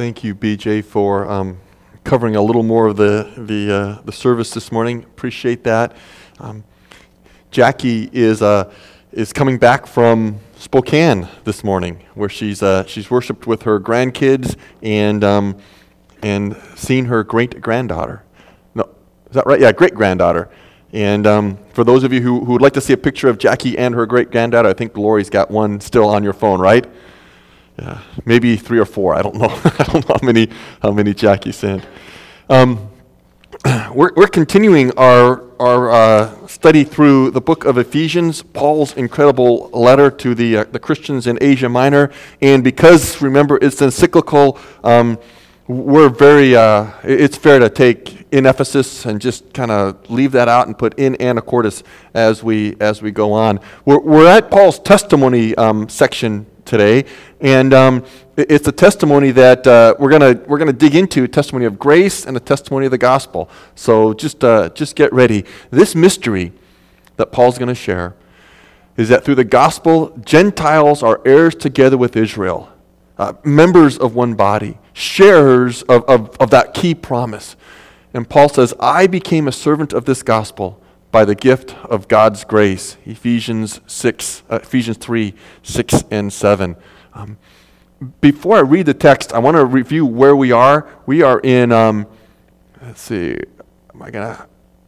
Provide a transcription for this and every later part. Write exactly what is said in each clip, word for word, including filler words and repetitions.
Thank you, B J, for um, covering a little more of the the, uh, the service this morning. Appreciate that. Um, Jackie is uh, is coming back from Spokane this morning, where she's uh, she's worshipped with her grandkids and um, and seen her great granddaughter. No, is that right? Yeah, great granddaughter. And um, for those of you who, who would like to see a picture of Jackie and her great granddaughter, I think Lori's got one still on your phone, right? Yeah, maybe three or four. I don't know. I don't know how many how many Jackie sent. Um, we're we're continuing our our uh, study through the book of Ephesians, Paul's incredible letter to the uh, the Christians in Asia Minor, and because remember it's encyclical, um, we're very. Uh, it's fair to take in Ephesus and just kind of leave that out and put in Anacortes as we as we go on. We're we're at Paul's testimony um, section today, and um, it's a testimony that uh, we're gonna we're gonna dig into, a testimony of grace and a testimony of the gospel. So just uh, just get ready. This mystery that Paul's going to share is that through the gospel, Gentiles are heirs together with Israel, uh, members of one body, sharers of, of, of that key promise. And Paul says, "I became a servant of this gospel by the gift of God's grace." Ephesians six, uh, Ephesians three, six and seven. Um, before I read the text, I want to review where we are. We are in. Um, let's see. Am I gonna?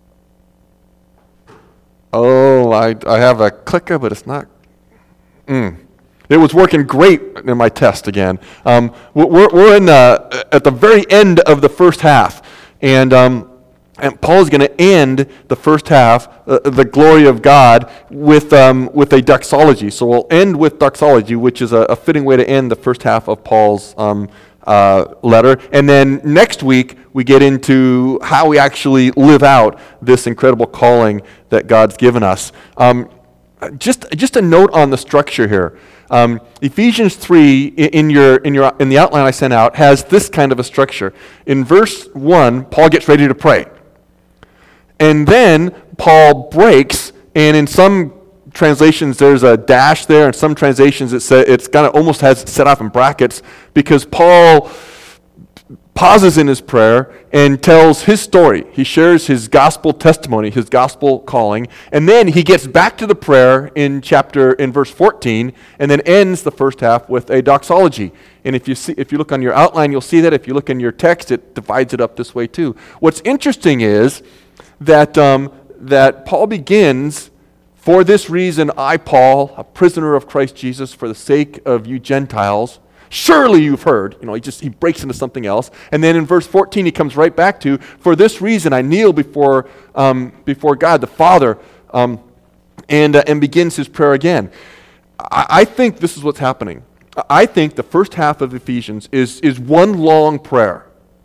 Oh, I I have a clicker, but it's not. Mm. It was working great in my test again. Um, we're we're in uh, at the very end of the first half, and. Um, And Paul is going to end the first half, uh, the glory of God, with um, with a doxology. So we'll end with doxology, which is a, a fitting way to end the first half of Paul's um, uh, letter. And then next week, we get into how we actually live out this incredible calling that God's given us. Um, just just a note on the structure here. Um, Ephesians three in your in your in the outline I sent out has this kind of a structure. In verse one, Paul gets ready to pray. And then Paul breaks, and in some translations there's a dash there, in some translations it say, it's kind of almost has it set off in brackets, because Paul pauses in his prayer and tells his story. He shares his gospel testimony, his gospel calling, and then he gets back to the prayer in chapter in verse fourteen, and then ends the first half with a doxology. And if you see, if you look on your outline, you'll see that. If you look in your text, it divides it up this way too. What's interesting is that um, that Paul begins, "For this reason I, Paul, a prisoner of Christ Jesus, for the sake of you Gentiles, surely you've heard." You know, he just he breaks into something else, and then in verse fourteen he comes right back to, "For this reason I kneel before um, before God the Father," um, and uh, and begins his prayer again. I, I think this is what's happening. I think the first half of Ephesians is is one long prayer.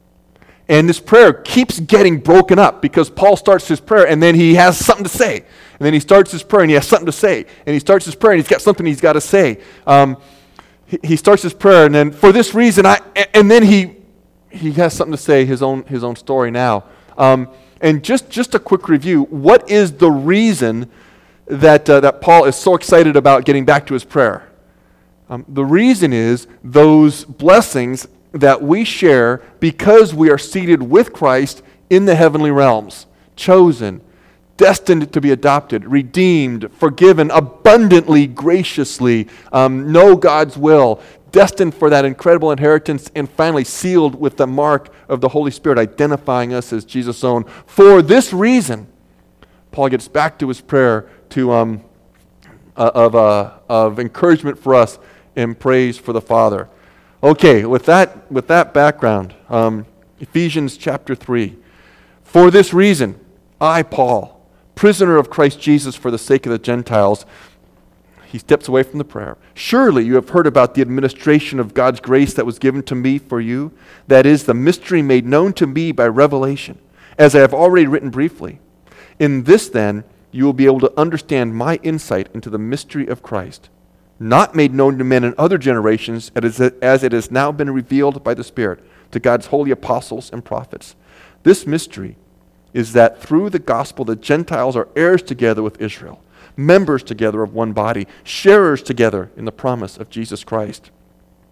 And this prayer keeps getting broken up because Paul starts his prayer and then he has something to say. And then he starts his prayer and he has something to say. And he starts his prayer and he's got something he's got to say. Um, he, he starts his prayer and then, "For this reason I," and then he he has something to say, his own his own story now. Um, and just, just a quick review, what is the reason that uh, that Paul is so excited about getting back to his prayer? Um, the reason is those blessings that we share because we are seated with Christ in the heavenly realms, chosen, destined to be adopted, redeemed, forgiven, abundantly, graciously, um, know God's will, destined for that incredible inheritance, and finally sealed with the mark of the Holy Spirit, identifying us as Jesus' own. For this reason, Paul gets back to his prayer to um, uh, of uh, of encouragement for us and praise for the Father. Okay, with that with that background, um, Ephesians chapter three. "For this reason, I, Paul, prisoner of Christ Jesus for the sake of the Gentiles," he steps away from the prayer, "surely you have heard about the administration of God's grace that was given to me for you, that is, the mystery made known to me by revelation, as I have already written briefly. In this, then, you will be able to understand my insight into the mystery of Christ, not made known to men in other generations, as it has now been revealed by the Spirit to God's holy apostles and prophets. This mystery is that through the gospel the Gentiles are heirs together with Israel, members together of one body, sharers together in the promise of Jesus Christ.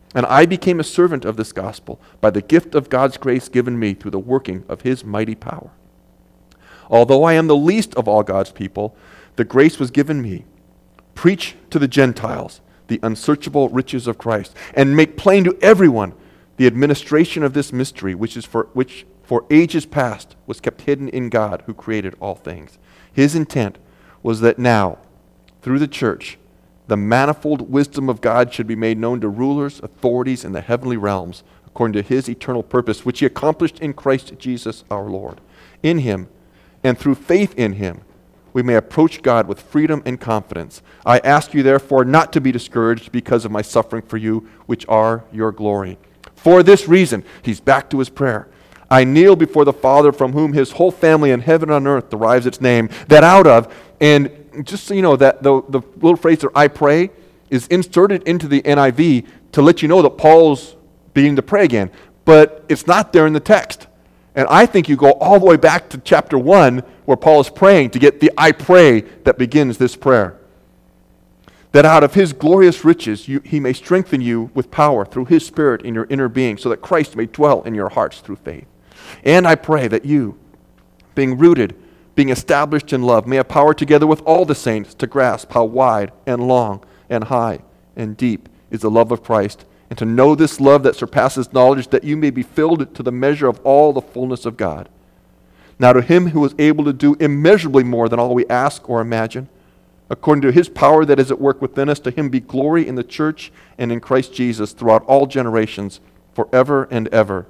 And I became a servant of this gospel by the gift of God's grace given me through the working of his mighty power. Although I am the least of all God's people, the grace was given me. Preach to the Gentiles the unsearchable riches of Christ, and make plain to everyone the administration of this mystery, which is for which for ages past was kept hidden in God who created all things. His intent was that now, through the church, the manifold wisdom of God should be made known to rulers, authorities in the heavenly realms, according to his eternal purpose, which he accomplished in Christ Jesus our Lord. In him, and through faith in him, we may approach God with freedom and confidence. I ask you, therefore, not to be discouraged because of my suffering for you, which are your glory. For this reason, he's back to his prayer. I kneel before the Father, from whom his whole family in heaven and on earth derives its name, that out of, and just so you know, that the, the little phrase there, I pray, is inserted into the N I V to let you know that Paul's beginning to pray again. But it's not there in the text. And I think you go all the way back to chapter one, where Paul is praying, to get the I pray that begins this prayer. That out of his glorious riches you, he may strengthen you with power through his Spirit in your inner being, so that Christ may dwell in your hearts through faith. And I pray that you, being rooted, being established in love, may have power together with all the saints to grasp how wide and long and high and deep is the love of Christ, and to know this love that surpasses knowledge, that you may be filled to the measure of all the fullness of God. Now to him who is able to do immeasurably more than all we ask or imagine, according to his power that is at work within us, to him be glory in the church and in Christ Jesus throughout all generations, forever and ever.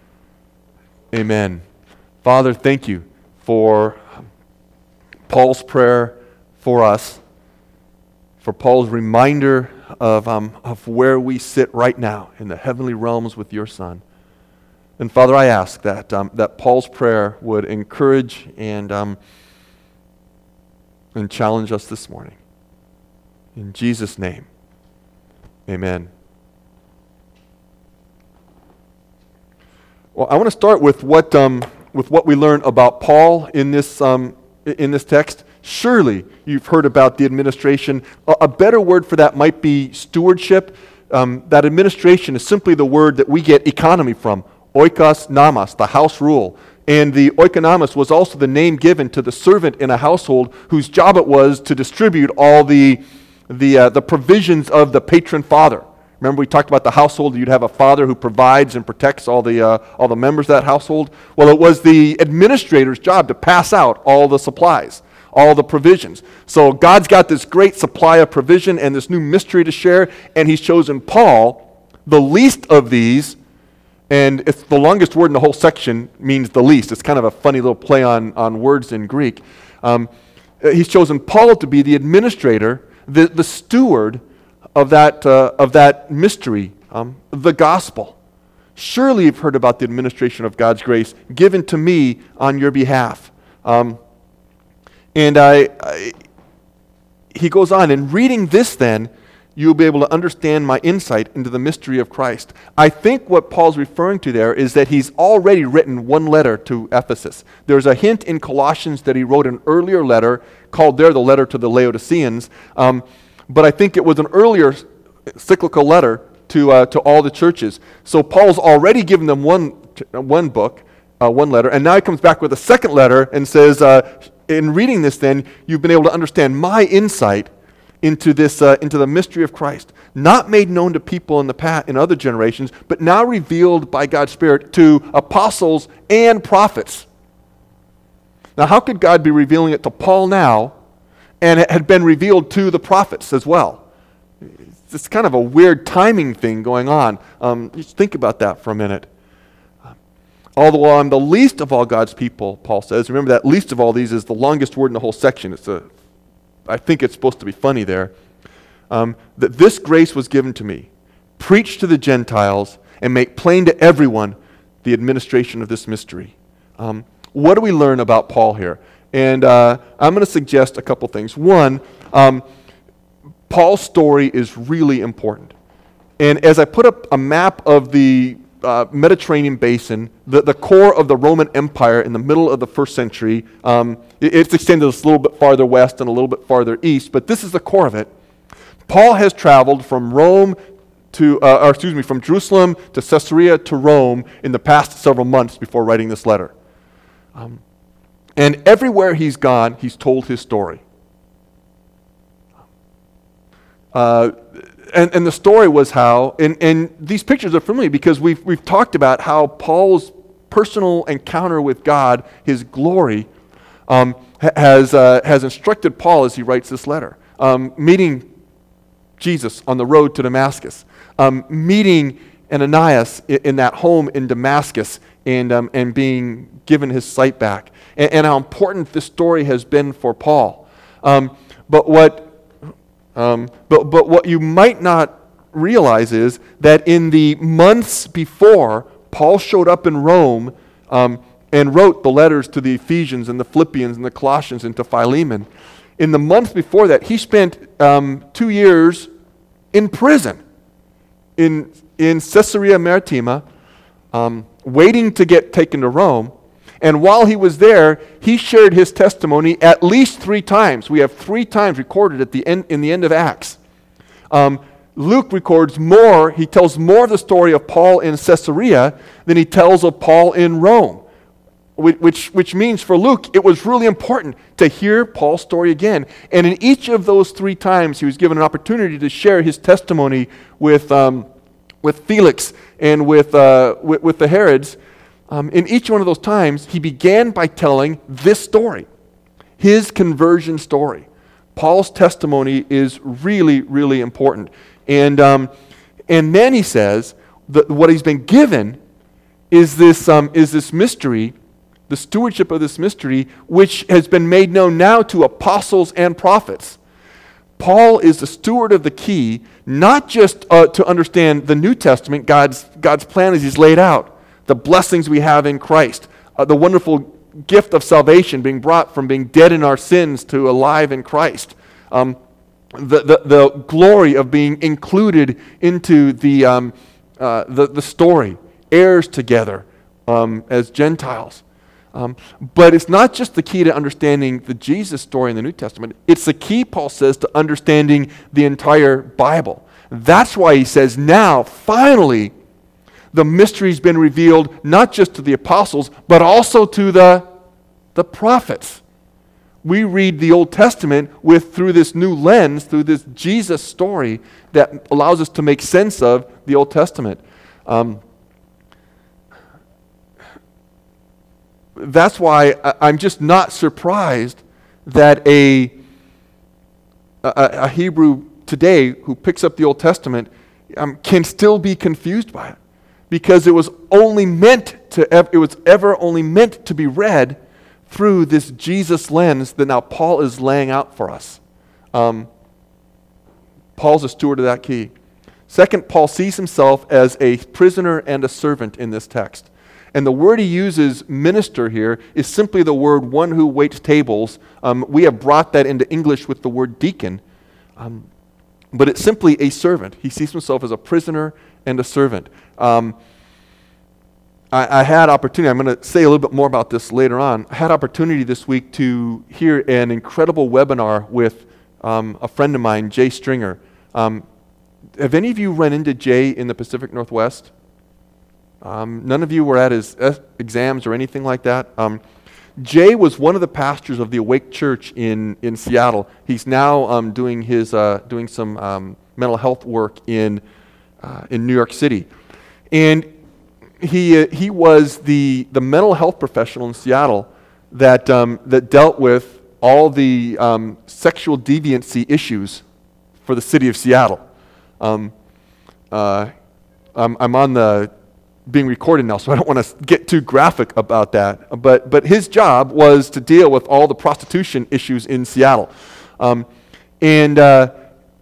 Amen. Father, thank you for Paul's prayer for us, for Paul's reminder of, um, of where we sit right now in the heavenly realms with your Son. And Father, I ask that, um, that Paul's prayer would encourage and, um, and challenge us this morning. In Jesus' name, amen. Well, I want to start with what, um, with what we learn about Paul in this, um, in this text. Surely you've heard about the administration. A, a better word for that might be stewardship. Um, that administration is simply the word that we get economy from. Oikos namas, the house rule. And the oikonomos was also the name given to the servant in a household whose job it was to distribute all the, the, uh, the provisions of the patron father. Remember we talked about the household. You'd have a father who provides and protects all the, uh, all the members of that household. Well, it was the administrator's job to pass out all the supplies, all the provisions. So God's got this great supply of provision and this new mystery to share, and he's chosen Paul, the least of these, and it's the longest word in the whole section means the least. It's kind of a funny little play on, on words in Greek. Um, he's chosen Paul to be the administrator, the, the steward of that, uh, of that mystery, um, the gospel. Surely you've heard about the administration of God's grace given to me on your behalf. Um, and I, I, he goes on, in reading this then, you'll be able to understand my insight into the mystery of Christ. I think what Paul's referring to there is that he's already written one letter to Ephesus. There's a hint in Colossians that he wrote an earlier letter, called there the letter to the Laodiceans, um, but I think it was an earlier cyclical letter to uh, to all the churches. So Paul's already given them one, one book, uh, one letter, and now he comes back with a second letter and says, uh, in reading this then, you've been able to understand my insight into this, uh, into the mystery of Christ, not made known to people in the past, in other generations, but now revealed by God's Spirit to apostles and prophets. Now, how could God be revealing it to Paul now, and it had been revealed to the prophets as well? It's kind of a weird timing thing going on. Um, just think about that for a minute. Although I'm the least of all God's people, Paul says. Remember that least of all these is the longest word in the whole section. It's a I think it's supposed to be funny there, um, that this grace was given to me. Preach to the Gentiles and make plain to everyone the administration of this mystery. Um, what do we learn about Paul here? And uh, I'm going to suggest a couple things. One, um, Paul's story is really important. And as I put up a map of the Uh, Mediterranean basin, the, the core of the Roman Empire in the middle of the first century. Um, it, it's extended a little bit farther west and a little bit farther east, but this is the core of it. Paul has traveled from Rome to, uh, or excuse me, from Jerusalem to Caesarea to Rome in the past several months before writing this letter. Um, and everywhere he's gone, he's told his story. Uh, and, and the story was how, and, and these pictures are familiar because we've, we've talked about how Paul's personal encounter with God, his glory, um, has, uh, has instructed Paul as he writes this letter. Um, meeting Jesus on the road to Damascus, um, meeting Ananias in, in that home in Damascus, and, um, and being given his sight back, and, and how important this story has been for Paul. Um, but what Um, but, but what you might not realize is that in the months before, Paul showed up in Rome um, and wrote the letters to the Ephesians and the Philippians and the Colossians and to Philemon. In the months before that, he spent um, two years in prison in, in Caesarea Maritima, um, waiting to get taken to Rome. And while he was there, he shared his testimony at least three times. We have three times recorded at the end, in the end of Acts. Um, Luke records more, he tells more of the story of Paul in Caesarea than he tells of Paul in Rome. Which, which means for Luke, it was really important to hear Paul's story again. And in each of those three times, he was given an opportunity to share his testimony with, um, with Felix and with, uh, with, with the Herods. Um, in each one of those times, he began by telling this story, his conversion story. Paul's testimony is really, really important. And, um, and then he says that what he's been given is this, um, is this mystery, the stewardship of this mystery, which has been made known now to apostles and prophets. Paul is the steward of the key, not just uh, to understand the New Testament, God's, God's plan as he's laid out, the blessings we have in Christ, uh, the wonderful gift of salvation being brought from being dead in our sins to alive in Christ, um, the, the, the glory of being included into the, um, uh, the, the story, heirs together um, as Gentiles. Um, but it's not just the key to understanding the Jesus story in the New Testament. It's the key, Paul says, to understanding the entire Bible. That's why he says, now, finally, the mystery's been revealed not just to the apostles, but also to the, the prophets. We read the Old Testament with through this new lens, through this Jesus story that allows us to make sense of the Old Testament. Um, that's why I'm just not surprised that a, a, a Hebrew today who picks up the Old Testament um, can still be confused by it. Because it was only meant to, it was ever only meant to be read through this Jesus lens that now Paul is laying out for us. Um, Paul's a steward of that key. Second, Paul sees himself as a prisoner and a servant in this text. And the word he uses, minister, here is simply the word one who waits tables. Um, we have brought that into English with the word deacon. Um, but it's simply a servant. He sees himself as a prisoner and a servant. Um, I, I had opportunity, I'm going to say a little bit more about this later on. I had opportunity this week to hear an incredible webinar with um, a friend of mine, Jay Stringer. Um, have any of you run into Jay in the Pacific Northwest? Um, none of you were at his uh, exams or anything like that? Um, Jay was one of the pastors of the Awake Church in, in Seattle. He's now um, doing his uh, doing some um, mental health work in uh, in New York City, and he uh, he was the the mental health professional in Seattle that um, that dealt with all the um, sexual deviancy issues for the city of Seattle. Um, uh, I'm, I'm on the being recorded now, so I don't want to get too graphic about that. But but his job was to deal with all the prostitution issues in Seattle, um, and uh,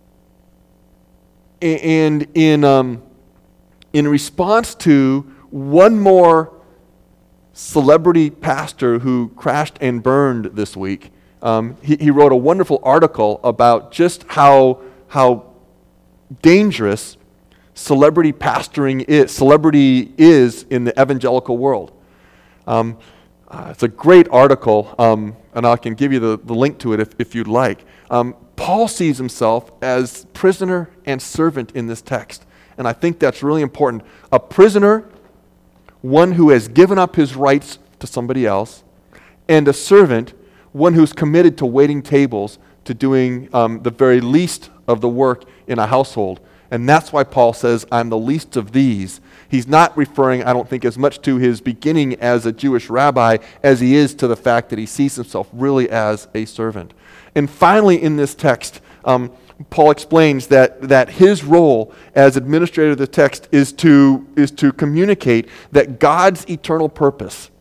and in um, in response to one more celebrity pastor who crashed and burned this week, um, he, he wrote a wonderful article about just how how dangerous celebrity pastoring is, celebrity is in the evangelical world. Um, uh, it's a great article, um, and I can give you the, the link to it if, if you'd like. Um, Paul sees himself as prisoner and servant in this text. and I think that's really important. A prisoner, one who has given up his rights to somebody else, and a servant, one who's committed to waiting tables, to doing um, the very least of the work in a household. And that's why Paul says, I'm the least of these. He's not referring, I don't think, as much to his beginning as a Jewish rabbi as he is to the fact that he sees himself really as a servant. And finally, in this text, um, Paul explains that, that his role as administrator of the text is to, is to communicate that God's eternal purpose,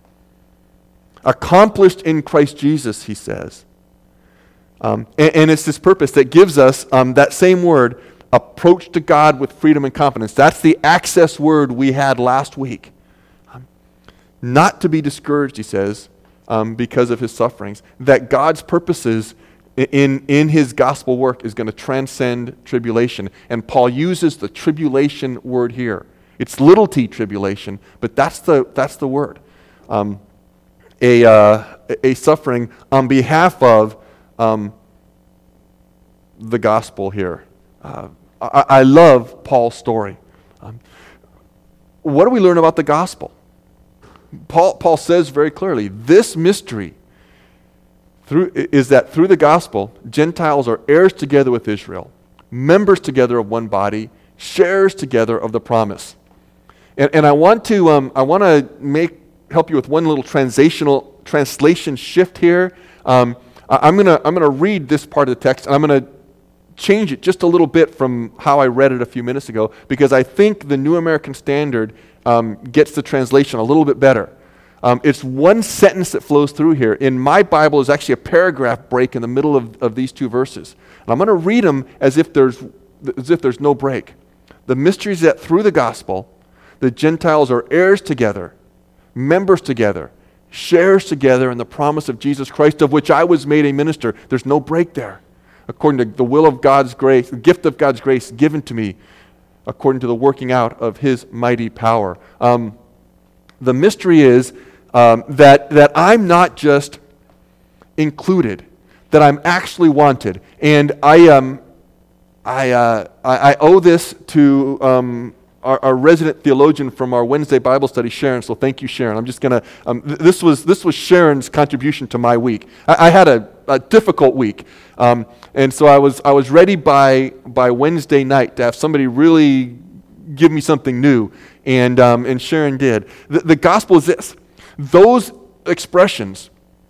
accomplished in Christ Jesus, he says. Um, and, and it's this purpose that gives us um, that same word, approach to God with freedom and confidence. That's the access word we had last week. Um, not to be discouraged, he says, um, because of his sufferings. That God's purposes in, in his gospel work is going to transcend tribulation. And Paul uses the tribulation word here. It's little t tribulation, but that's the, that's the word. Um, a, uh, a suffering on behalf of um, the gospel here. Uh, I, I love Paul's story. Um, what do we learn about the gospel? Paul, Paul says very clearly, this mystery through, is that through the gospel, Gentiles are heirs together with Israel, members together of one body, sharers together of the promise. And, and I want to um, I want to make help you with one little translational translation shift here. Um, I, I'm gonna I'm gonna read this part of the text, and I'm gonna change it just a little bit from how I read it a few minutes ago, because I think the New American Standard um, gets the translation a little bit better. Um, it's one sentence that flows through here. In my Bible, there's actually a paragraph break in the middle of, of these two verses. And I'm going to read them as if there's as if there's no break. The mystery is that through the gospel, the Gentiles are heirs together, members together, shares together in the promise of Jesus Christ, of which I was made a minister. There's no break there. According to the will of God's grace, the gift of God's grace given to me, according to the working out of his mighty power. Um, the mystery is um, that, that I'm not just included, that I'm actually wanted. And I, um, I, uh, I, I owe this to um, our, our resident theologian from our Wednesday Bible study, Sharon. So thank you, Sharon. I'm just going to, um, th- this was this was Sharon's contribution to my week. I, I had a, a difficult week. Um, and so I was I was ready by by Wednesday night to have somebody really give me something new. And um, and Sharon did. The, the gospel is this. Those expressions,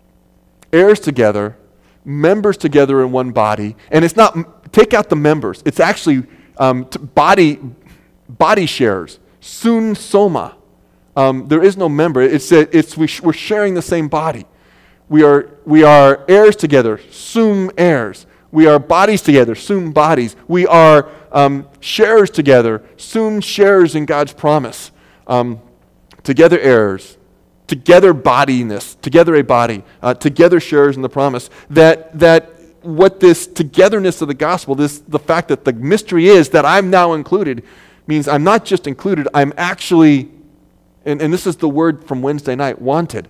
heirs together, members together in one body, and it's not, take out the members. It's actually um, t- body body shares. Sun soma. Um, there is no member. It's a, it's we sh- we're sharing the same body. We are we are heirs together, sum heirs. We are bodies together, sum bodies. We are um, sharers together, sum sharers in God's promise. Um, together heirs, together bodiness, together a body, uh, together sharers in the promise. That that what this togetherness of the gospel, this the fact that the mystery is that I'm now included, means I'm not just included, I'm actually, and, and this is the word from Wednesday night, wanted.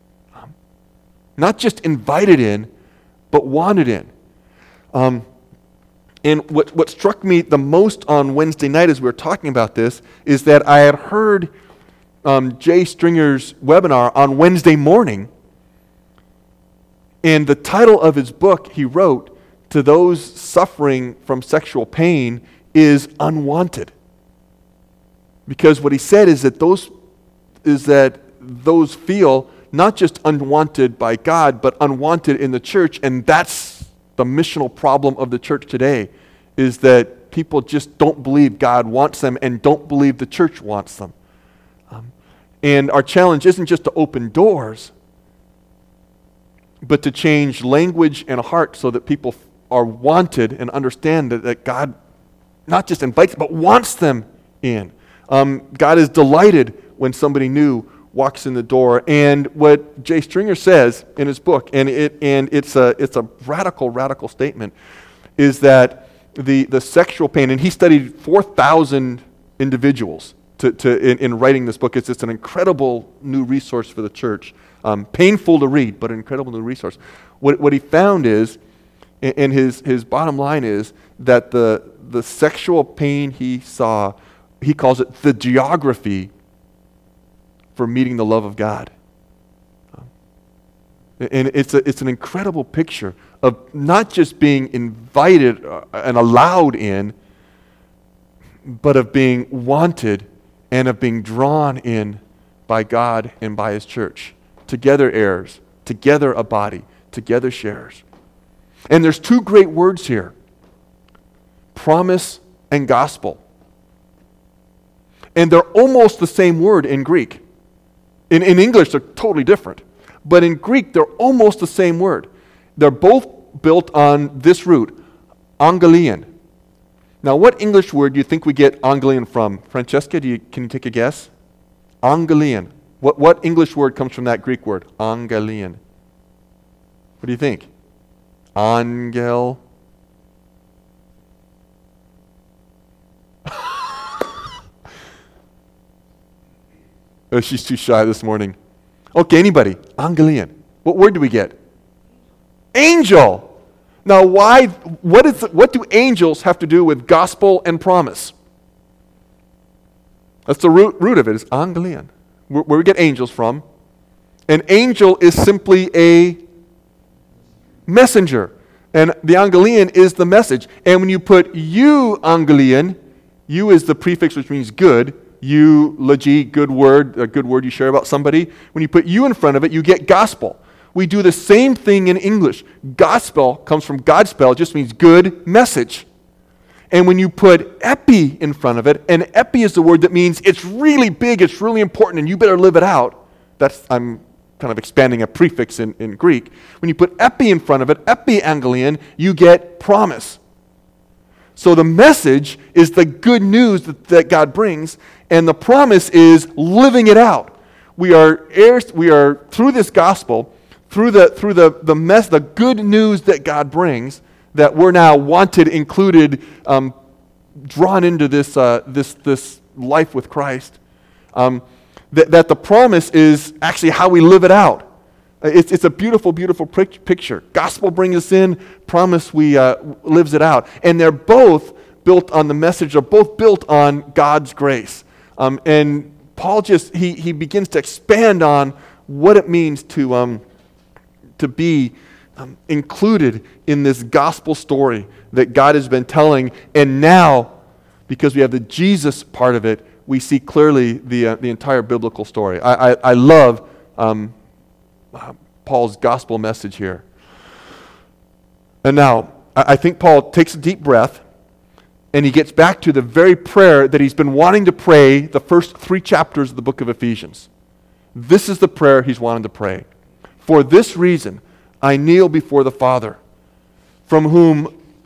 Not just invited in, but wanted in. Um, and what, what struck me the most on Wednesday night as we were talking about this is that I had heard um, Jay Stringer's webinar on Wednesday morning, and the title of his book he wrote to those suffering from sexual pain is Unwanted. Because what he said is that those is that those feel not just unwanted by God, but unwanted in the church. And that's the missional problem of the church today, is that people just don't believe God wants them and don't believe the church wants them. Um, and our challenge isn't just to open doors, but to change language and heart so that people are wanted and understand that, that God not just invites, but wants them in. Um, God is delighted when somebody new walks in the door. And what Jay Stringer says in his book, and it and it's a it's a radical, radical statement, is that the, the sexual pain, and he studied four thousand individuals to, to in, in writing this book. It's just an incredible new resource for the church. Um, painful to read, but an incredible new resource. What what he found is And, and his, his bottom line is that the, the sexual pain he saw, he calls it the geography for meeting the love of God. And it's, a, it's an incredible picture of not just being invited and allowed in, but of being wanted and of being drawn in by God and by His church. Together heirs, together a body, together sharers. And there's two great words here, promise and gospel. And they're almost the same word in Greek. In, in English, they're totally different. But in Greek, they're almost the same word. They're both built on this root, angelion. Now, what English word do you think we get angelion from? Francesca, do you, can you take a guess? Angelion. What, what English word comes from that Greek word? Angelion. What do you think? Angel. Oh, she's too shy this morning. Okay, anybody? Angelion. What word do we get? Angel. Now, why? What is? The, what do angels have to do with gospel and promise? That's the root, root of it, is angelion, where, where we get angels from. An angel is simply a messenger, and the angelion is the message. And when you put you angelion, you is the prefix which means good. Eulogy, good word, a good word you share about somebody. When you put you in front of it, you get gospel. We do the same thing in English. Gospel comes from Godspell, it just means good message. And when you put epi in front of it, and epi is the word that means it's really big, it's really important, and you better live it out. That's, I'm kind of expanding a prefix in, in Greek. When you put epi in front of it, epi angelion, you get promise. So the message is the good news that, that God brings, and the promise is living it out. We are heirs, we are through this gospel, through the through the the mess, the good news that God brings, that we're now wanted, included, um, drawn into this uh, this this life with Christ. Um, that that the promise is actually how we live it out. It's, it's a beautiful, beautiful picture. Gospel brings us in, promise we uh, lives it out. And they're both built on the message, they're both built on God's grace. Um, and Paul just, he he begins to expand on what it means to, um, to be um, included in this gospel story that God has been telling. And now, because we have the Jesus part of it, we see clearly the, uh, the entire biblical story. I, I, I love... Um, Uh, Paul's gospel message here. And now, I, I think Paul takes a deep breath and he gets back to the very prayer that he's been wanting to pray the first three chapters of the book of Ephesians. This is the prayer he's wanting to pray. For this reason, I kneel before the Father, from whom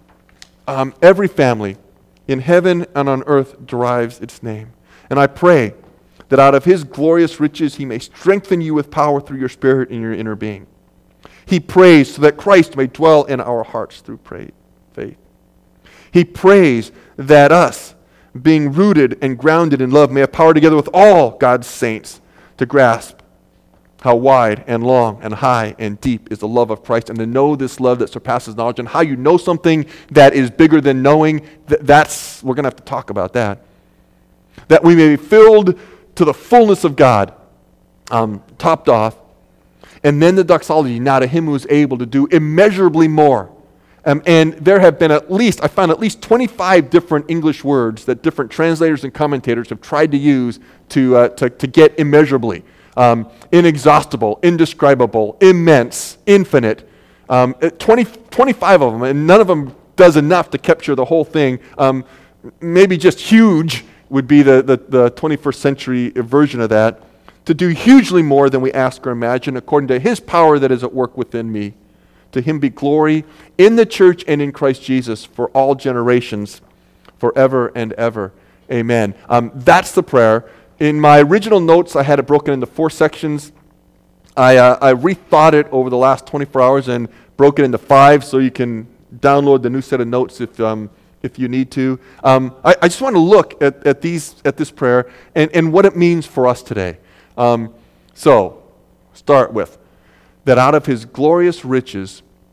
um, every family in heaven and on earth derives its name. And I pray that out of His glorious riches He may strengthen you with power through your Spirit in your inner being. He prays so that Christ may dwell in our hearts through pray, faith. He prays that us, being rooted and grounded in love, may have power together with all God's saints to grasp how wide and long and high and deep is the love of Christ, and to know this love that surpasses knowledge, and how you know something that is bigger than knowing. Th- that's we're going to have to talk about that. That we may be filled to the fullness of God, um, topped off. And then the doxology, now to Him who is able to do immeasurably more. Um, and there have been at least, I found at least twenty-five different English words that different translators and commentators have tried to use to, uh, to, to get immeasurably. Um, inexhaustible, indescribable, immense, infinite. Um, twenty, twenty-five of them, and none of them does enough to capture the whole thing. Um, maybe just huge would be the, the, the twenty-first century version of that, to do hugely more than we ask or imagine, according to His power that is at work within me. To Him be glory in the church and in Christ Jesus for all generations, forever and ever. Amen. Um, that's the prayer. In my original notes, I had it broken into four sections. I, uh, I rethought it over the last twenty-four hours and broke it into five, so you can download the new set of notes if um, if you need to. Um, I, I just want to look at, at these at this prayer and, and what it means for us today. Um, so, start with, that out of His glorious riches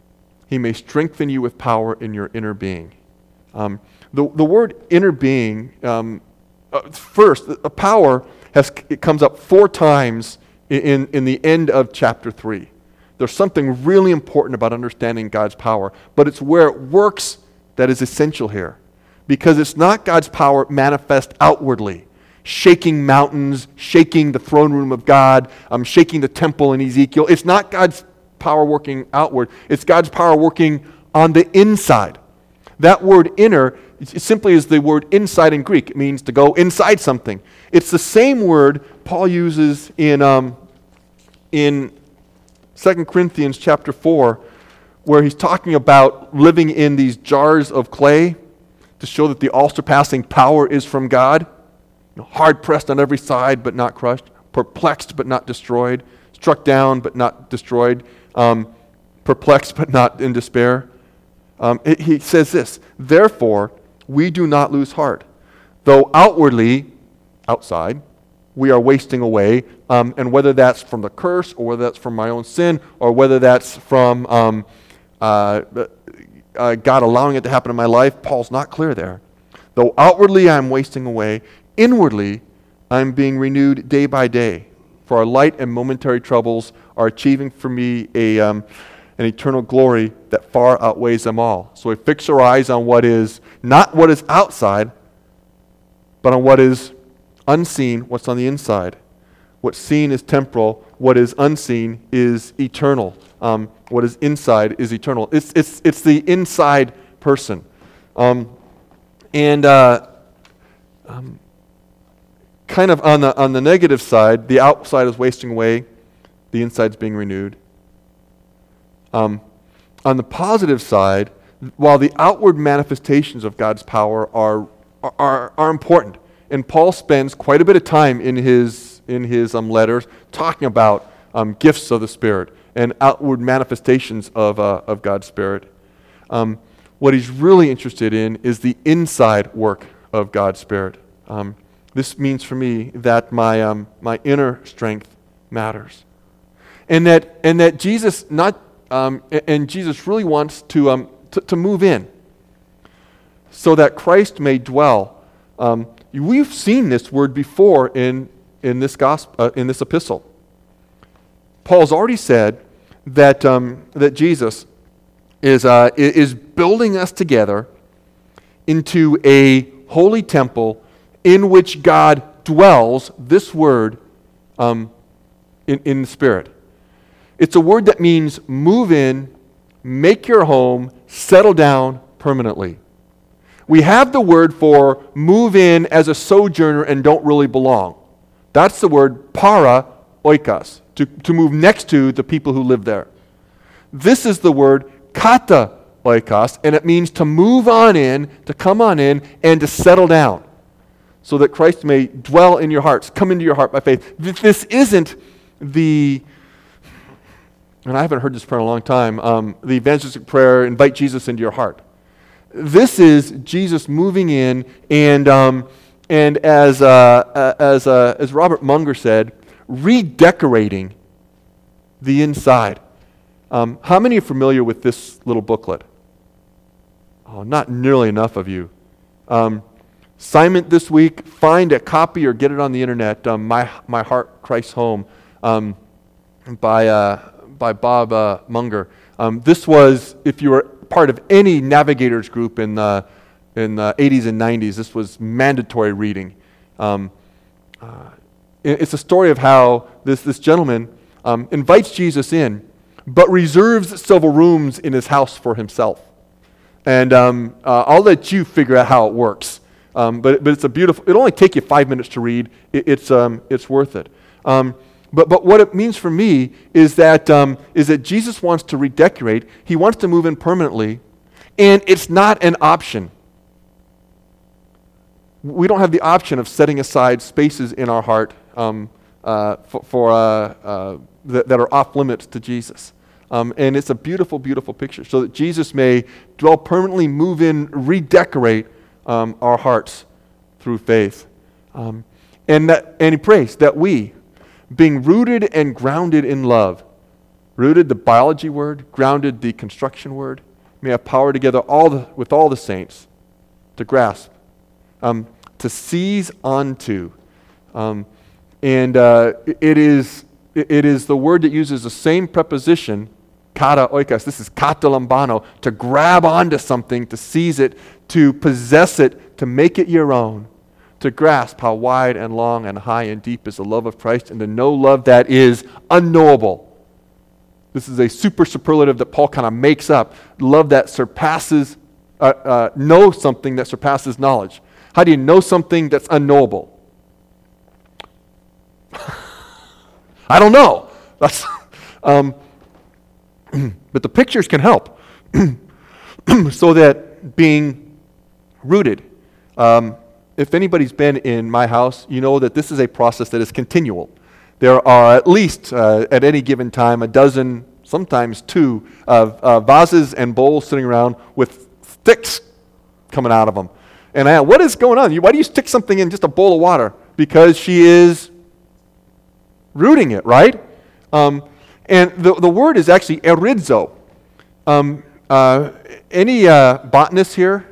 he may strengthen you with power in your inner being. Um, the, the word inner being, um, uh, first, a power has it comes up four times in, in the end of chapter three. There's something really important about understanding God's power, but it's where it works that is essential here. Because it's not God's power manifest outwardly, shaking mountains, shaking the throne room of God, um, shaking the temple in Ezekiel. It's not God's power working outward. It's God's power working on the inside. That word inner it simply is the word inside in Greek. It means to go inside something. It's the same word Paul uses in um, in Second Corinthians chapter four, where he's talking about living in these jars of clay to show that the all-surpassing power is from God. You know, hard-pressed on every side but not crushed, perplexed but not destroyed, struck down but not destroyed, um, perplexed but not in despair. Um, it, he says this, therefore, we do not lose heart. Though outwardly, outside, we are wasting away, um, and whether that's from the curse, or whether that's from my own sin, or whether that's from um, uh, uh, God allowing it to happen in my life, Paul's not clear there. Though outwardly I'm wasting away, inwardly I'm being renewed day by day. For our light and momentary troubles are achieving for me a um, an eternal glory that far outweighs them all. So we fix our eyes on what is not what is outside, but on what is unseen, what's on the inside. What's seen is temporal. What is unseen is eternal. Um, what is inside is eternal. It's it's it's the inside person, um, and uh, um, kind of on the on the negative side, the outside is wasting away, the inside's being renewed. Um, on the positive side, while the outward manifestations of God's power are are are important, and Paul spends quite a bit of time in his in his um, letters talking about um, gifts of the Spirit and outward manifestations of uh, of God's Spirit. Um, what he's really interested in is the inside work of God's Spirit. Um, this means for me that my um, my inner strength matters, and that and that Jesus not um, and Jesus really wants to um to, to move in, so that Christ may dwell. Um, we've seen this word before in in this gospel uh, in this epistle. Paul's already said that um, that Jesus is uh, is building us together into a holy temple in which God dwells. This word um, in in the Spirit. It's a word that means move in, make your home, settle down permanently. We have the word for move in as a sojourner and don't really belong. That's the word para oikos, to, to move next to the people who live there. This is the word kata oikos, and it means to move on in, to come on in, and to settle down, so that Christ may dwell in your hearts, come into your heart by faith. This isn't the, and I haven't heard this prayer in a long time, um, the evangelistic prayer, invite Jesus into your heart. This is Jesus moving in, and um, and as uh, uh, as uh, as Robert Munger said, redecorating the inside. Um, how many are familiar with this little booklet? Oh, not nearly enough of you. Um, assignment this week: find a copy or get it on the internet. Um, My My Heart, Christ's Home, um, by uh, by Bob uh, Munger. Um, this was, if you were part of any navigators group in the in the eighties and nineties, this was mandatory reading. Um, uh, it's a story of how this this gentleman um, invites Jesus in, but reserves several rooms in his house for himself. And um, uh, I'll let you figure out how it works. Um, but but it's a beautiful. It'll only take you five minutes to read. It, it's um it's worth it. Um, But but what it means for me is that um, is that Jesus wants to redecorate. He wants to move in permanently, and it's not an option. We don't have the option of setting aside spaces in our heart um, uh, for, for uh, uh, that, that are off limits to Jesus. Um, and it's a beautiful, beautiful picture, so that Jesus may dwell permanently, move in, redecorate um, our hearts through faith, um, and that and he prays that we, being rooted and grounded in love, Rooted, the biology word. Grounded, the construction word. May have power together all the, with all the saints to grasp, um, to seize onto. Um, and uh, it is it is the word that uses the same preposition, kata oikos. This is katalambano, to grab onto something, to seize it, to possess it, to make it your own, to grasp how wide and long and high and deep is the love of Christ, and to know love that is unknowable. This is a super superlative that Paul kind of makes up. Love that surpasses, uh, uh, know something that surpasses knowledge. How do you know something that's unknowable? I don't know. That's, um, but the pictures can help. So that being rooted, um, if anybody's been in my house, you know that this is a process that is continual. There are at least, uh, at any given time, a dozen, sometimes two, uh, uh, vases and bowls sitting around with sticks coming out of them. And I, what is going on? Why do you stick something in just a bowl of water? Because she is rooting it, right? Um, and the, the word is actually erizo. Um, uh, any uh, botanists here?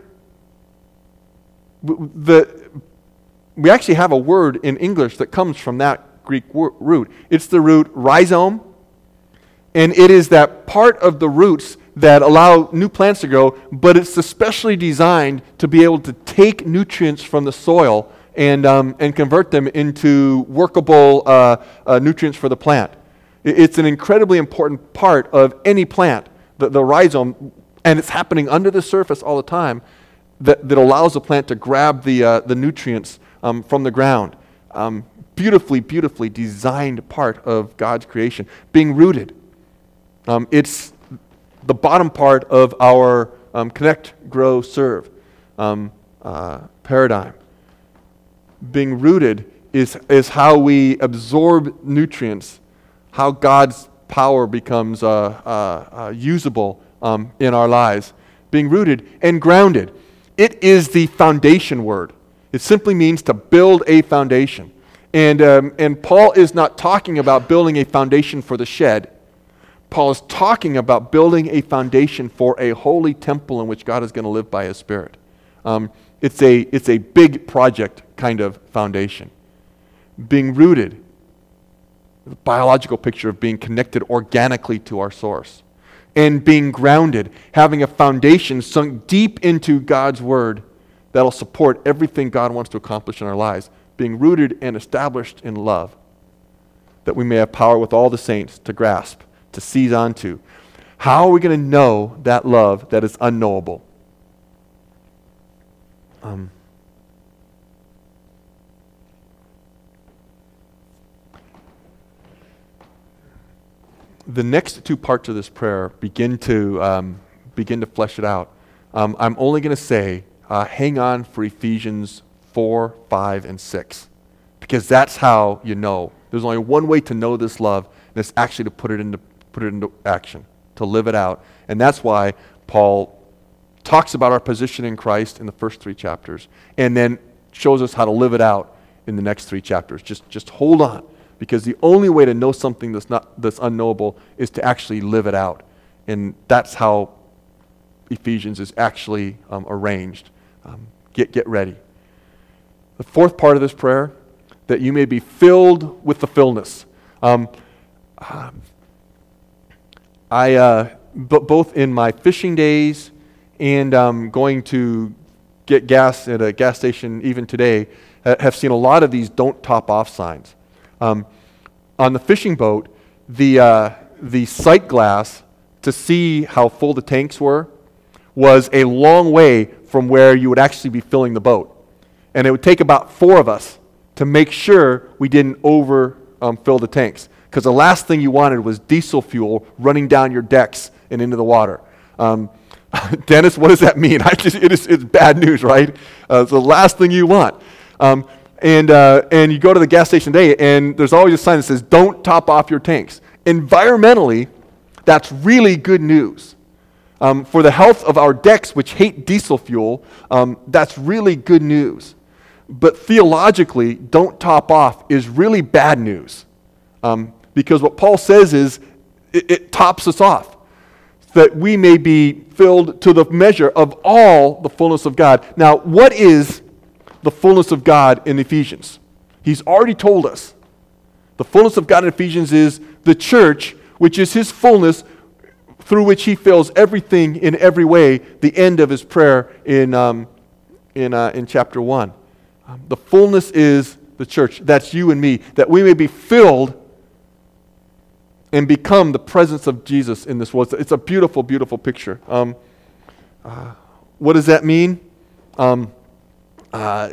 The, we actually have a word in English that comes from that Greek wor- root. It's the root rhizome, and it is that part of the roots that allow new plants to grow, but it's especially designed to be able to take nutrients from the soil and um, and convert them into workable uh, uh, nutrients for the plant. It's an incredibly important part of any plant, the, the rhizome, and it's happening under the surface all the time, that, that allows the plant to grab the uh, the nutrients um, from the ground. Um, beautifully, beautifully designed part of God's creation. Being rooted. Um, it's the bottom part of our um, connect, grow, serve um, uh, paradigm. Being rooted is, is how we absorb nutrients, how God's power becomes uh, uh, uh, usable um, in our lives. Being rooted and grounded. It is the foundation word. It simply means to build a foundation. And, um, and Paul is not talking about building a foundation for the shed. Paul is talking about building a foundation for a holy temple in which God is going to live by His Spirit. Um, it's a it's a big project kind of foundation. Being rooted, the biological picture of being connected organically to our source. And being grounded, having a foundation sunk deep into God's Word that'll support everything God wants to accomplish in our lives. Being rooted and established in love, that we may have power with all the saints to grasp, to seize onto. How are we going to know that love that is unknowable? Um, the next two parts of this prayer begin to um, begin to flesh it out. Um, I'm only going to say, uh, hang on for Ephesians four, five, and six, because that's how you know. There's only one way to know this love, and it's actually to put it into put it into action, to live it out. And that's why Paul talks about our position in Christ in the first three chapters, and then shows us how to live it out in the next three chapters. Just just hold on, because the only way to know something that's not that's unknowable is to actually live it out. And that's how Ephesians is actually um, arranged. Um, get get ready. The fourth part of this prayer, that you may be filled with the fullness. Um, um, I, uh, b- both in my fishing days and um, going to get gas at a gas station even today, uh, have seen a lot of these don't top off signs. Um, on the fishing boat, the, uh, the sight glass to see how full the tanks were was a long way from where you would actually be filling the boat. And it would take about four of us to make sure we didn't over um, fill the tanks. Because the last thing you wanted was diesel fuel running down your decks and into the water. Um, Dennis, what does that mean? I just, it is, it's bad news, right? Uh, it's the last thing you want. Um, and, uh, and you go to the gas station today, and there's always a sign that says, don't top off your tanks. Environmentally, that's really good news. Um, for the health of our decks, which hate diesel fuel, um, that's really good news. But theologically, don't top off is really bad news. Um, because what Paul says is, it, it tops us off, that we may be filled to the measure of all the fullness of God. Now, what is the fullness of God in Ephesians? He's already told us. The fullness of God in Ephesians is the church, which is his fullness, through which he fills everything in every way, the end of his prayer in, um, in, uh, in chapter one. Um, the fullness is the church. That's you and me, that we may be filled and become the presence of Jesus in this world. It's a beautiful, beautiful picture. Um, uh, what does that mean? Um, uh,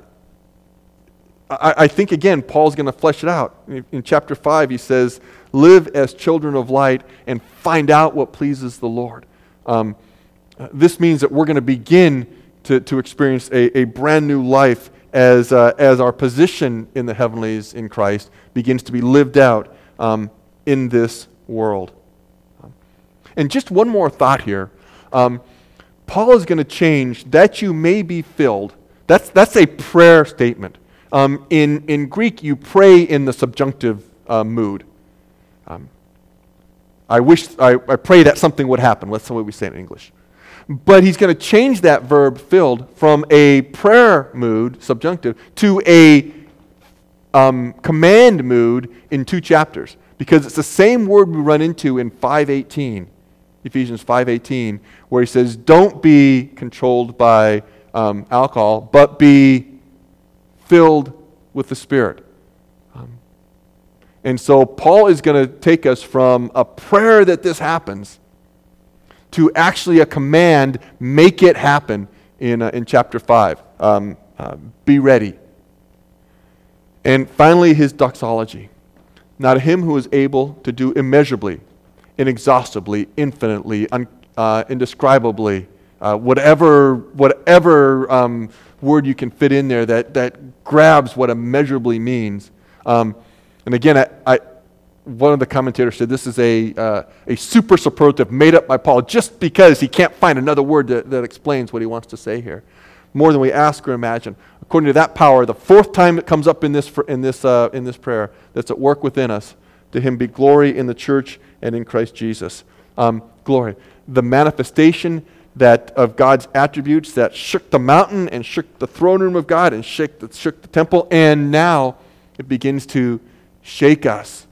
I, I think, again, Paul's going to flesh it out. In, in chapter five, he says, live as children of light and find out what pleases the Lord. Um, uh, this means that we're going to begin to, to experience a, a brand new life as, uh, as our position in the heavenlies in Christ begins to be lived out um, in this world. Um, and just one more thought here. Um, Paul is going to change that you may be filled. That's, that's a prayer statement. Um, in, in Greek, you pray in the subjunctive uh, mood. Um, I wish, I, I pray that something would happen. That's the way we say it in English. But he's going to change that verb filled from a prayer mood, subjunctive, to a um, command mood in two chapters. Because it's the same word we run into in five eighteen, Ephesians five eighteen, where he says, don't be controlled by um, alcohol, but be filled with the Spirit. Um, and so Paul is going to take us from a prayer that this happens to actually a command, make it happen in, uh, in chapter five. Um, uh, be ready. And finally, his doxology. Now to him who is able to do immeasurably, inexhaustibly, infinitely, un, uh, indescribably, uh, whatever, whatever um, word you can fit in there that, that grabs what immeasurably means. Um, and again, I, I, one of the commentators said this is a, uh, a super superlative made up by Paul just because he can't find another word that, that explains what he wants to say here. More than we ask or imagine. According to that power, the fourth time it comes up in this, in this, uh, in this prayer that's at work within us, to him be glory in the church and in Christ Jesus. Um, glory. The manifestation that of God's attributes that shook the mountain and shook the throne room of God and shook the, shook the temple, and now it begins to shake us.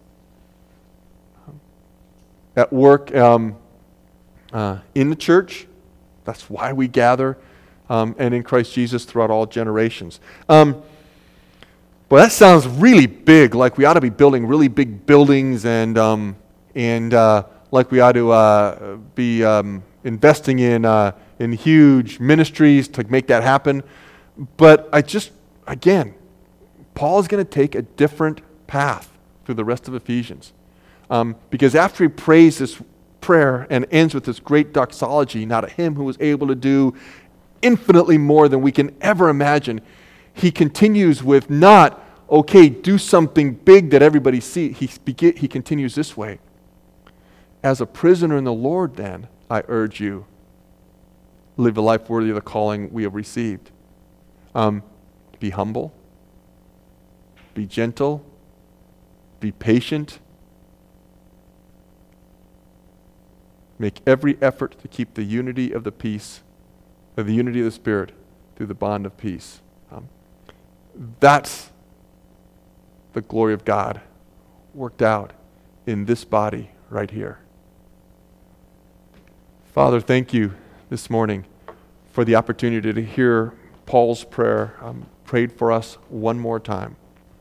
At work um, uh, in the church, that's why we gather, um, and in Christ Jesus throughout all generations. Um, well, that sounds really big, like we ought to be building really big buildings and, um, and uh, like we ought to uh, be um, investing in uh, in huge ministries to make that happen. But I just, again, Paul is going to take a different path through the rest of Ephesians. Um, because after he prays this prayer and ends with this great doxology, now to him who is able to do infinitely more than we can ever imagine, he continues with not, okay, do something big that everybody sees. He, he continues this way. As a prisoner in the Lord, then, I urge you, live a life worthy of the calling we have received. Um, be humble. Be gentle. Be patient. Make every effort to keep the unity of the peace, or the unity of the Spirit, through the bond of peace. Um, that's the glory of God worked out in this body right here. Father, thank you this morning for the opportunity to hear Paul's prayer um, prayed for us one more time.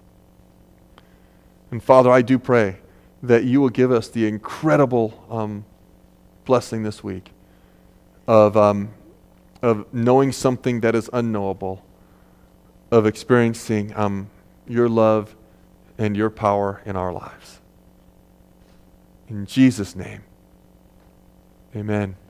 And Father, I do pray that you will give us the incredible um, blessing this week of, um, of knowing something that is unknowable, of experiencing um, your love and your power in our lives. In Jesus' name, amen.